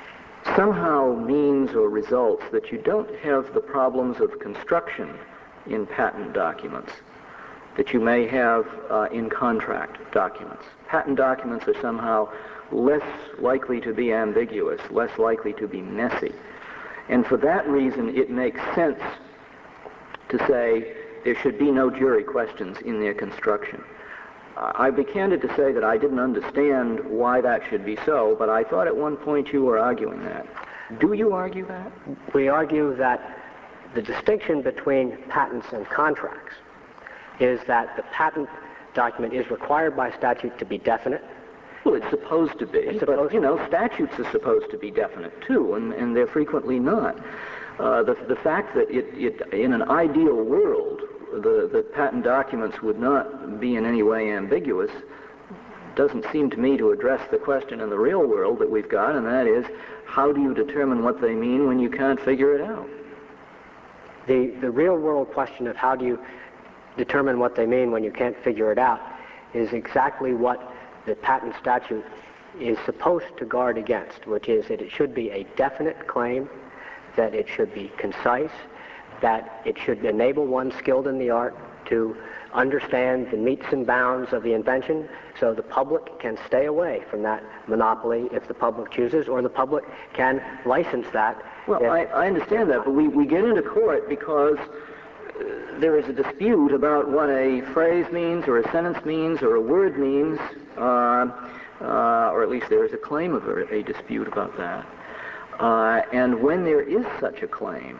somehow means or results that you don't have the problems of construction in patent documents that you may have uh, in contract documents. Patent documents are somehow less likely to be ambiguous, less likely to be messy. And for that reason, it makes sense to say there should be no jury questions in their construction. Uh, I'd be candid to say that I didn't understand why that should be so, but I thought at one point you were arguing that. Do you argue that? We argue that the distinction between patents and contracts is that the patent document is required by statute to be definite. Well, it's supposed to be, It's but, supposed you know, statutes are supposed to be definite, too, and, and they're frequently not. Uh, the, the fact that it, it, in an ideal world, the, the patent documents would not be in any way ambiguous doesn't seem to me to address the question in the real world that we've got, and that is, how do you determine what they mean when you can't figure it out? The, the real world question of how do you determine what they mean when you can't figure it out is exactly what the patent statute is supposed to guard against, which is that it should be a definite claim, that it should be concise, that it should enable one skilled in the art to understand the metes and bounds of the invention so the public can stay away from that monopoly if the public chooses, or the public can license that. Well, I, I understand that, but we, we get into court because uh, there is a dispute about what a phrase means, or a sentence means, or a word means, uh, uh, or at least there is a claim of a, a dispute about that. Uh, and when there is such a claim,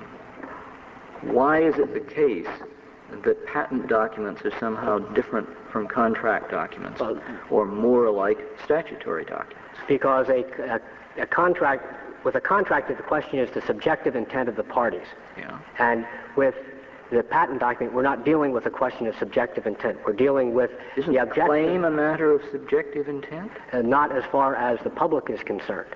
why is it the case that patent documents are somehow different from contract documents, or more like statutory documents? Because a, a, a contract, with a contract, the question is the subjective intent of the parties. Yeah. And with the patent document, we're not dealing with a question of subjective intent. We're dealing with Isn't the objective. claim a matter of subjective intent? Uh, not as far as the public is concerned.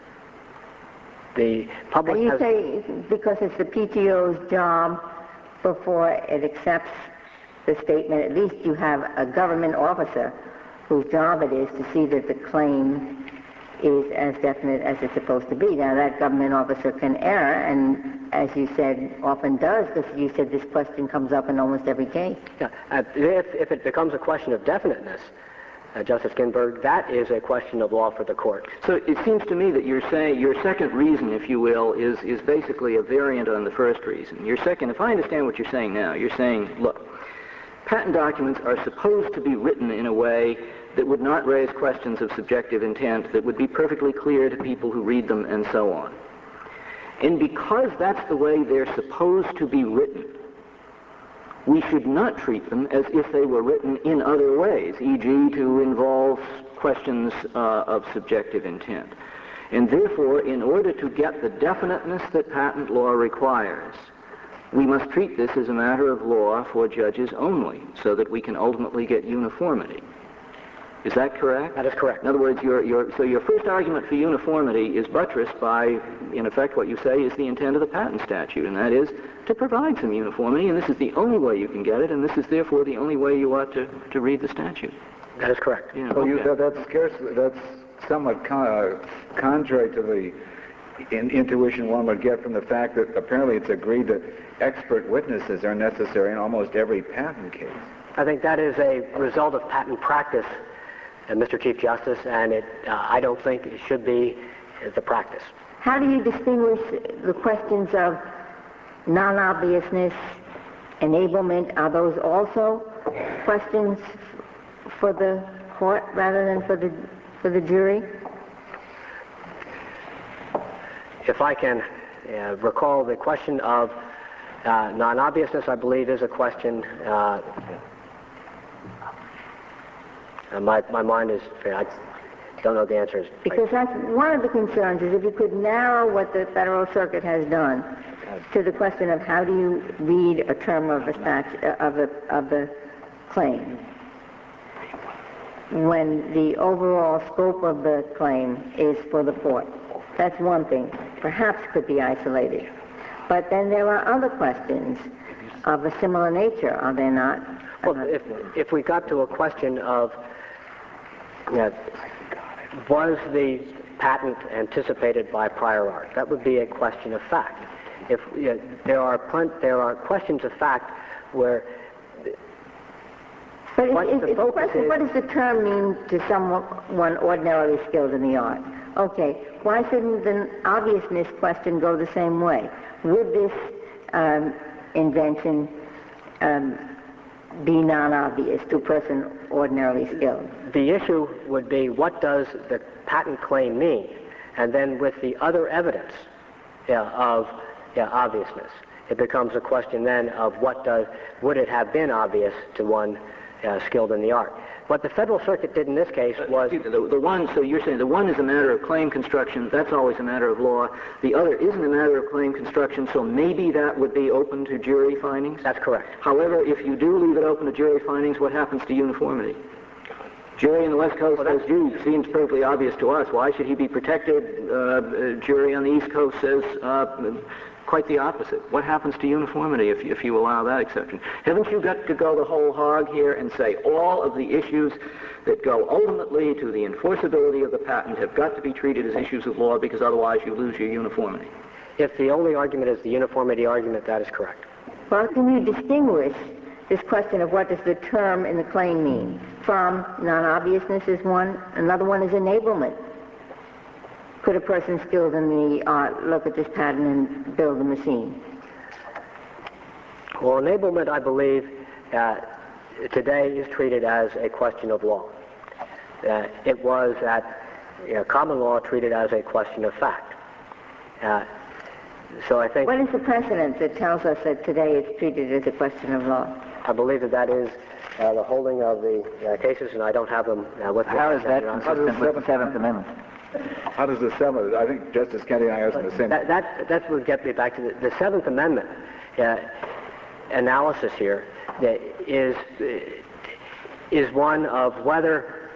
The public You has... say because it's the P T O's job before it accepts the statement, at least you have a government officer whose job it is to see that the claim is as definite as it's supposed to be. Now, that government officer can err, and as you said, often does, because you said this question comes up in almost every case. Yeah. Uh, if, if it becomes a question of definiteness, uh, Justice Ginsburg, that is a question of law for the court. So it seems to me that you're saying your second reason, if you will, is, is basically a variant on the first reason. Your second, if I understand what you're saying now, you're saying, look, patent documents are supposed to be written in a way that would not raise questions of subjective intent, that would be perfectly clear to people who read them, and so on. And because that's the way they're supposed to be written, we should not treat them as if they were written in other ways, for example to involve questions uh, of subjective intent. And therefore, in order to get the definiteness that patent law requires, we must treat this as a matter of law for judges only, so that we can ultimately get uniformity. Is that correct? That is correct. In other words, your, your, so your first argument for uniformity is buttressed by, in effect, what you say is the intent of the patent statute, and that is to provide some uniformity, and this is the only way you can get it, and this is therefore the only way you ought to, to read the statute. That is correct. Yeah, Well, you, okay. that, that's scarcely, that's somewhat con- uh, contrary to the in, intuition one would get from the fact that apparently it's agreed that expert witnesses are necessary in almost every patent case. I think that is a result of patent practice, uh, Mister Chief Justice, and it, uh, I don't think it should be uh, the practice. How do you distinguish the questions of non-obviousness, enablement? Are those also questions for the court rather than for the for the jury? If I can uh, recall, the question of uh, non-obviousness, I believe, is a question. Uh, uh, my my mind is. I don't know the answers. Because that's one of the concerns, is if you could narrow what the Federal Circuit has done to the question of how do you read a term of the statute, of the of the claim, when the overall scope of the claim is for the court. That's one thing, perhaps could be isolated. But then there are other questions of a similar nature, are there not? Well, if if we got to a question of, you know, was the patent anticipated by prior art. That would be a question of fact. If you know, there are plen- there are questions of fact where But what it's, the it's focus question, is- what does the term mean to someone ordinarily skilled in the art? Okay, why shouldn't the obviousness question go the same way? Would this um, invention um, be non-obvious to a person ordinarily skilled? The issue would be, what does the patent claim mean? And then with the other evidence yeah, of yeah, obviousness, it becomes a question then of what does, would it have been obvious to one uh, skilled in the art? What the Federal Circuit did in this case was... The, the one, so you're saying the one is a matter of claim construction, that's always a matter of law. The other isn't a matter of claim construction, so maybe that would be open to jury findings? That's correct. However, if you do leave it open to jury findings, what happens to uniformity? Jury in the West Coast says, gee, seems perfectly obvious to us. Why should he be protected? Uh, uh, jury on the East Coast says uh, quite the opposite. What happens to uniformity if, if you allow that exception? Haven't you got to go the whole hog here and say all of the issues that go ultimately to the enforceability of the patent have got to be treated as issues of law, because otherwise you lose your uniformity? If the only argument is the uniformity argument, that is correct. Well, can you distinguish this question of what does the term in the claim mean from non-obviousness is one, another one is enablement. Could a person skilled in the art look at this patent and build a machine? Well, enablement, I believe, uh, today is treated as a question of law. Uh, it was at you know, common law treated as a question of fact. Uh, so I think... What is the precedent that tells us that today it's treated as a question of law? I believe that that is uh, the holding of the uh, cases, and I don't have them uh, with me. How is that Your Honor. consistent with the Seventh Amendment? How does the Seventh, I think Justice Kennedy and I asked him the same. That, that, that would get me back to the, the Seventh Amendment uh, analysis here that is, is one of whether...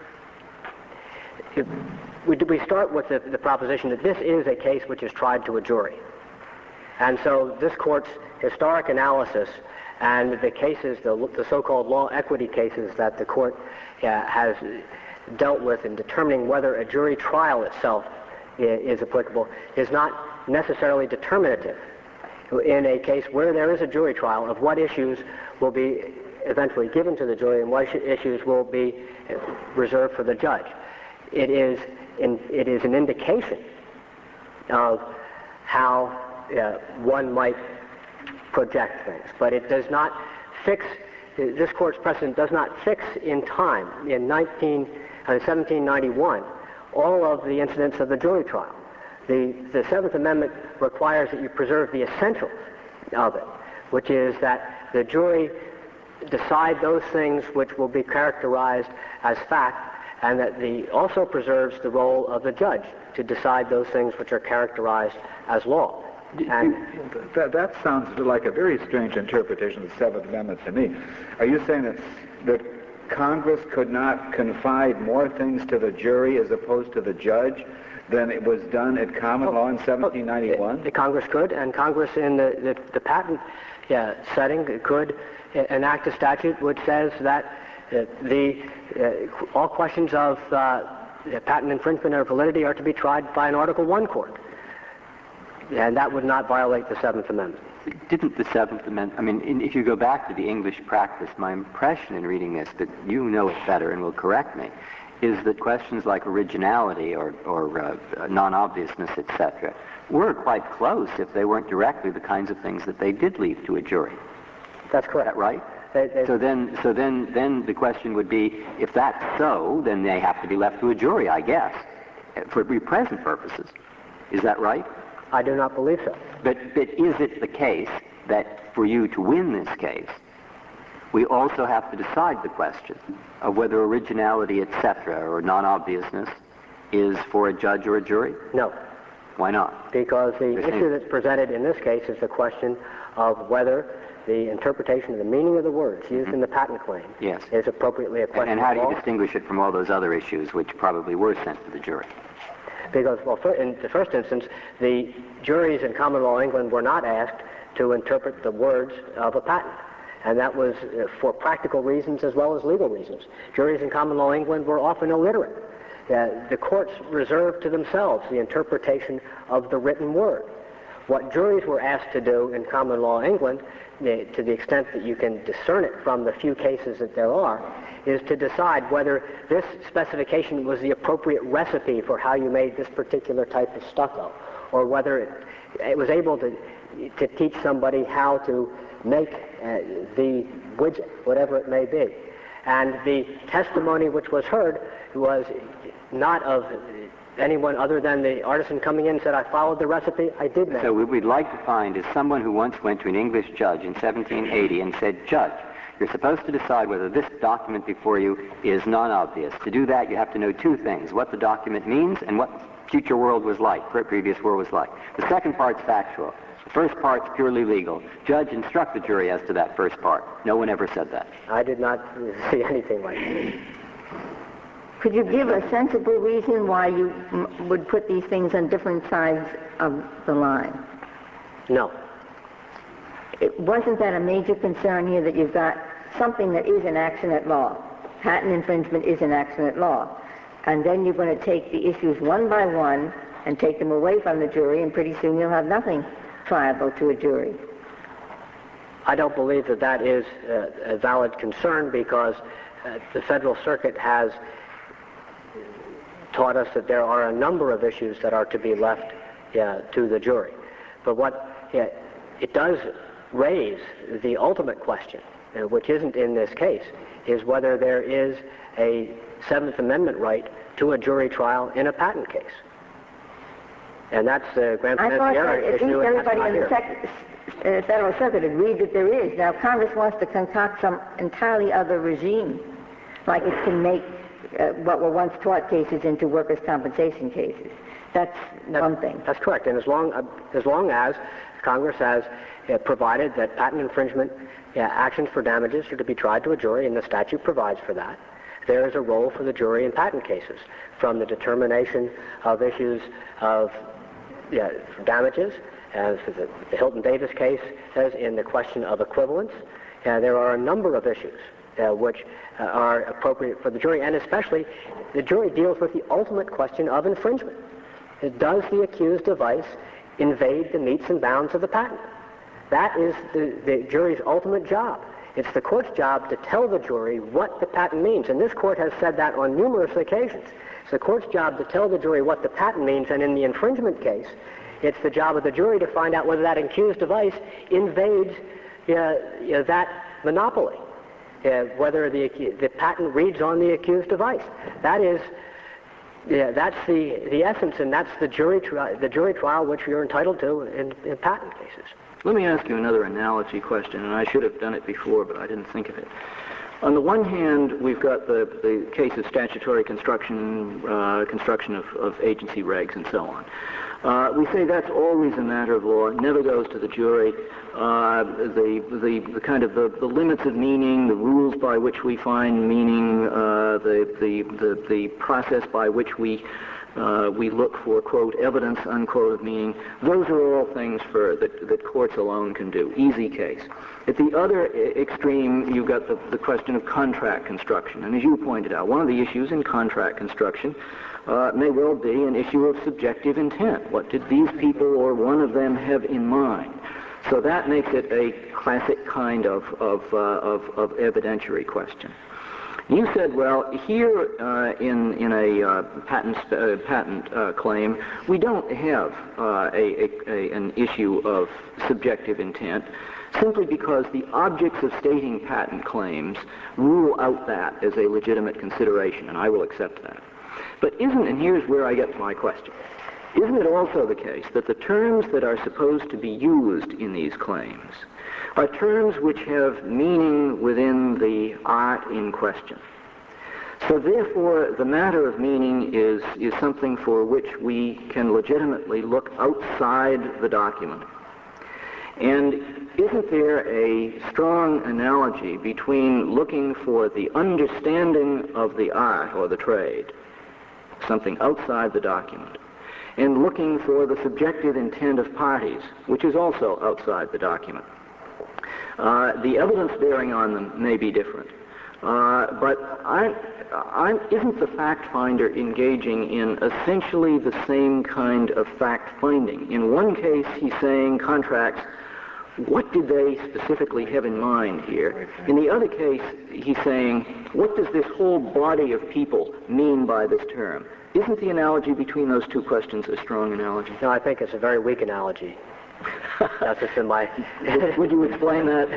We, we start with the, the proposition that this is a case which is tried to a jury. And so this court's historic analysis and the cases, the, the so-called law equity cases that the court uh, has dealt with in determining whether a jury trial itself is, is applicable, is not necessarily determinative in a case where there is a jury trial of what issues will be eventually given to the jury and what issues will be reserved for the judge. It is, in, it is an indication of how uh, one might project things, but it does not fix, this court's precedent does not fix in time, in nineteen, uh, seventeen ninety-one, all of the incidents of the jury trial. The, the Seventh Amendment requires that you preserve the essentials of it, which is that the jury decide those things which will be characterized as fact, and that the also preserves the role of the judge to decide those things which are characterized as law. And that, that sounds like a very strange interpretation of the Seventh Amendment to me. Are you saying that, that Congress could not confide more things to the jury as opposed to the judge than it was done at common law in seventeen ninety-one? The Congress could, and Congress in the, the, the patent yeah, setting could enact a statute which says that uh, the uh, all questions of uh, patent infringement or validity are to be tried by an Article One court. And that would not violate the Seventh Amendment. Didn't the Seventh Amendment, I mean, in, if you go back to the English practice, my impression in reading this, but you know it better and will correct me, is that questions like originality or, or uh, non-obviousness, et cetera, were quite close if they weren't directly the kinds of things that they did leave to a jury. That's correct. Is that right? They, they, so then, so then, then the question would be, if that's so, then they have to be left to a jury, I guess, for present purposes. Is that right? I do not believe so. But, but is it the case that for you to win this case, we also have to decide the question of whether originality, et cetera, or non-obviousness is for a judge or a jury? No. Why not? Because the issue that's presented in this case is the question of whether the interpretation of the meaning of the words used mm-hmm. in the patent claim yes. is appropriately a question and, and how do you law. distinguish it from all those other issues which probably were sent to the jury? Because, well, in the first instance, the juries in common law England were not asked to interpret the words of a patent. And that was uh, for practical reasons as well as legal reasons. Juries in common law England were often illiterate. that the courts reserve to themselves the interpretation of the written word. What juries were asked to do in common law England, to the extent that you can discern it from the few cases that there are, is to decide whether this specification was the appropriate recipe for how you made this particular type of stucco, or whether it, it was able to, to teach somebody how to make uh, the widget, whatever it may be. And the testimony which was heard was not of anyone other than the artisan coming in and said, I followed the recipe, I did that. So what we'd like to find is someone who once went to an English judge in seventeen eighty and said, Judge, you're supposed to decide whether this document before you is non-obvious. To do that, you have to know two things, what the document means and what future world was like, previous world was like. The second part's factual. The first part's purely legal. Judge, instruct the jury as to that first part. No one ever said that. I did not see anything like that. Could you give a sensible reason why you m- would put these things on different sides of the line? No. It, wasn't that a major concern here, that you've got something that is an action at law? Patent infringement is an action at law. And then you're going to take the issues one by one and take them away from the jury, and pretty soon you'll have nothing triable to a jury. I don't believe that that is uh, a valid concern, because uh, the Federal Circuit has taught us that there are a number of issues that are to be left uh, to the jury. But what uh, it does raise, the ultimate question, uh, which isn't in this case, is whether there is a Seventh Amendment right to a jury trial in a patent case. And that's the uh, Grand I thought that at least issue. everybody in the sec- uh, Federal Circuit agreed that there is. Now Congress wants to concoct some entirely other regime, like it can make uh, what were once tort cases into workers' compensation cases. That's, that's one thing. That's correct. And as long, uh, as, long as Congress has uh, provided that patent infringement uh, actions for damages are to be tried to a jury, and the statute provides for that, there is a role for the jury in patent cases, from the determination of issues of yeah, damages, as the, the Hilton Davis case says, in the question of equivalence. Uh, there are a number of issues uh, which uh, are appropriate for the jury, and especially the jury deals with the ultimate question of infringement. Does the accused device invade the metes and bounds of the patent? That is the, the jury's ultimate job. It's the court's job to tell the jury what the patent means, and this court has said that on numerous occasions. It's the court's job to tell the jury what the patent means, and in the infringement case, it's the job of the jury to find out whether that accused device invades uh, uh, that monopoly, uh, whether the, the patent reads on the accused device. That is, yeah, that's the, the essence, and that's the jury, tri- the jury trial which you're entitled to in, in patent cases. Let me ask you another analogy question, and I should have done it before, but I didn't think of it. On the one hand, we've got the, the case of statutory construction, uh, construction of, of agency regs and so on. Uh, we say that's always a matter of law. It never goes to the jury. Uh, the, the, the kind of the, the limits of meaning, the rules by which we find meaning, uh, the, the, the, the process by which we uh, we look for, quote, evidence, unquote, of meaning, those are all things for that, that courts alone can do. Easy case. At the other extreme, you've got the, the question of contract construction. And as you pointed out, one of the issues in contract construction uh, may well be an issue of subjective intent. What did these people or one of them have in mind? So that makes it a classic kind of, of, uh, of, of evidentiary question. You said, well, here uh, in, in a uh, patent, uh, patent uh, claim, we don't have uh, a, a, a, an issue of subjective intent, simply because the objects of stating patent claims rule out that as a legitimate consideration, and I will accept that. But isn't, and here's where I get to my question, isn't it also the case that the terms that are supposed to be used in these claims are terms which have meaning within the art in question? So therefore, the matter of meaning is, is something for which we can legitimately look outside the document. And isn't there a strong analogy between looking for the understanding of the art or the trade, something outside the document, and looking for the subjective intent of parties, which is also outside the document? Uh, the evidence bearing on them may be different, Uh, but I, I, isn't the fact finder engaging in essentially the same kind of fact finding? In one case, he's saying contracts, what did they specifically have in mind here? In the other case, he's saying, what does this whole body of people mean by this term? Isn't the analogy between those two questions a strong analogy? No, I think it's a very weak analogy. That's just in my... would, would you explain that?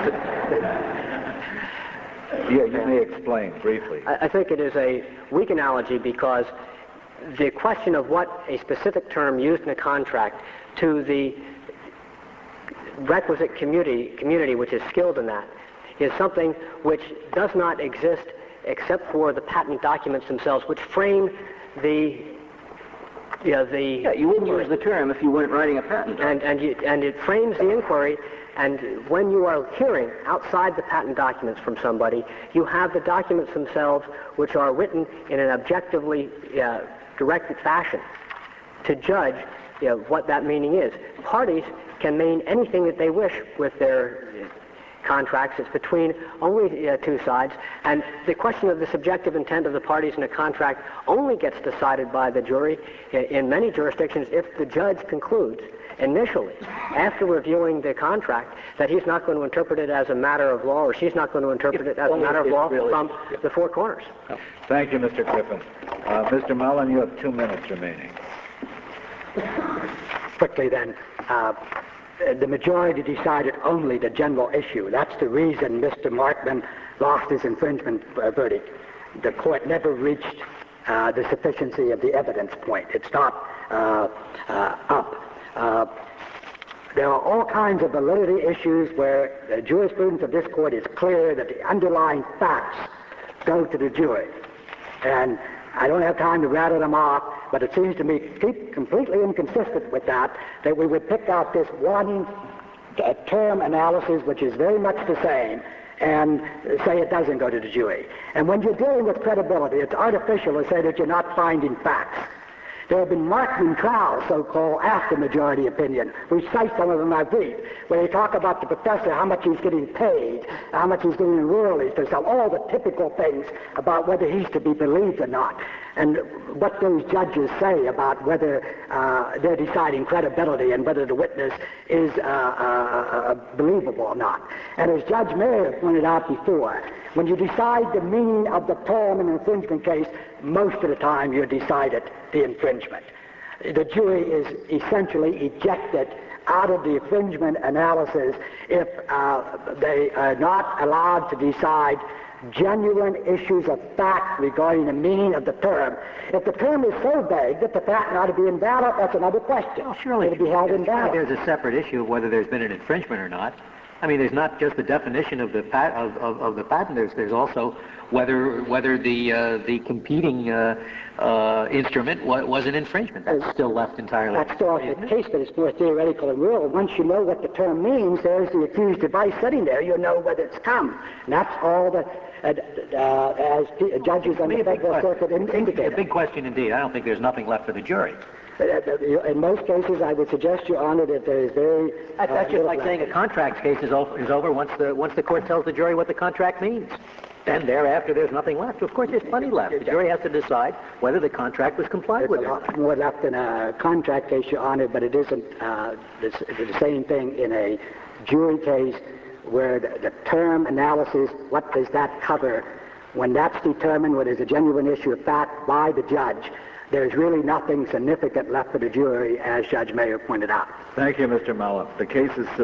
Yeah, you may explain briefly. I, I think it is a weak analogy because the question of what a specific term used in a contract to the requisite community, community which is skilled in that is something which does not exist except for the patent documents themselves, which frame the Yeah, the yeah, you wouldn't use the term if you weren't writing a patent. And and you, and it frames the inquiry. And when you are hearing outside the patent documents from somebody, you have the documents themselves, which are written in an objectively uh, directed fashion to judge you know, what that meaning is. Parties can mean anything that they wish with their contracts. It's between only uh, two sides, and the question of the subjective intent of the parties in a contract only gets decided by the jury in, in many jurisdictions if the judge concludes initially, after reviewing the contract, that he's not going to interpret it as a matter of law, or she's not going to interpret it as a matter of law from the four corners. Thank you, Mister Griffin. Uh, Mister Mullen, you have two minutes remaining. Quickly then, uh, the majority decided only the general issue. That's the reason Mister Markman lost his infringement uh, verdict. The court never reached uh, the sufficiency of the evidence point. It's not uh, uh, up. Uh, there are all kinds of validity issues where the jurisprudence of this court is clear that the underlying facts go to the jury. And I don't have time to rattle them off, but it seems to me keep completely inconsistent with that, that we would pick out this one uh, term analysis, which is very much the same, and say it doesn't go to the jury. And when you're dealing with credibility, it's artificial to say that you're not finding facts. There have been Markman trials, so-called, after majority opinion. We cite some of them in our brief, where they talk about the professor, how much he's getting paid, how much he's getting in royalties, to sell all the typical things about whether he's to be believed or not, and what those judges say about whether uh, they're deciding credibility and whether the witness is uh, uh, believable or not. And as Judge Mayer pointed out before, when you decide the meaning of the term in an infringement case, most of the time you decided the infringement. The jury is essentially ejected out of the infringement analysis if uh, they are not allowed to decide genuine issues of fact regarding the meaning of the term. If the term is so vague that the patent ought to be invalid, that's another question. Well, surely it'll be held invalid. There's a separate issue of whether there's been an infringement or not. I mean, there's not just the definition of the pat- of, of, of the patent. There's there's also whether whether the uh, the competing uh, uh, instrument wa- was an infringement. That's still left entirely. That's still the case, but it's more theoretical and real. Once you know what the term means, there's the accused device sitting there. You know whether it's come. And that's all that, uh, uh, as p- judges on the Federal Circuit in- indicate. A big question indeed. I don't think there's nothing left for the jury. In most cases, I would suggest, Your Honor, that there is very... That's, that's just like saying a contract case is over, is over once the once the court tells the jury what the contract means. Then thereafter, there's nothing left. Of course, there's plenty left. The jury has to decide whether the contract was complied with. There's a lot more left in a contract case, Your Honor, but it isn't uh, the, the same thing in a jury case where the, the term analysis, what does that cover? When that's determined, when there's a genuine issue of fact by the judge, there's really nothing significant left for the jury, as Judge Mayer pointed out. Thank you, Mister Mullen. The case is